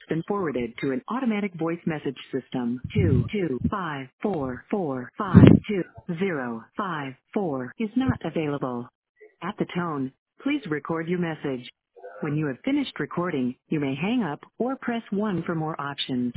been forwarded to an automatic voice message system. 22544520054 is not available. At the tone, please record your message. When you have finished recording, you may hang up or press 1 for more options.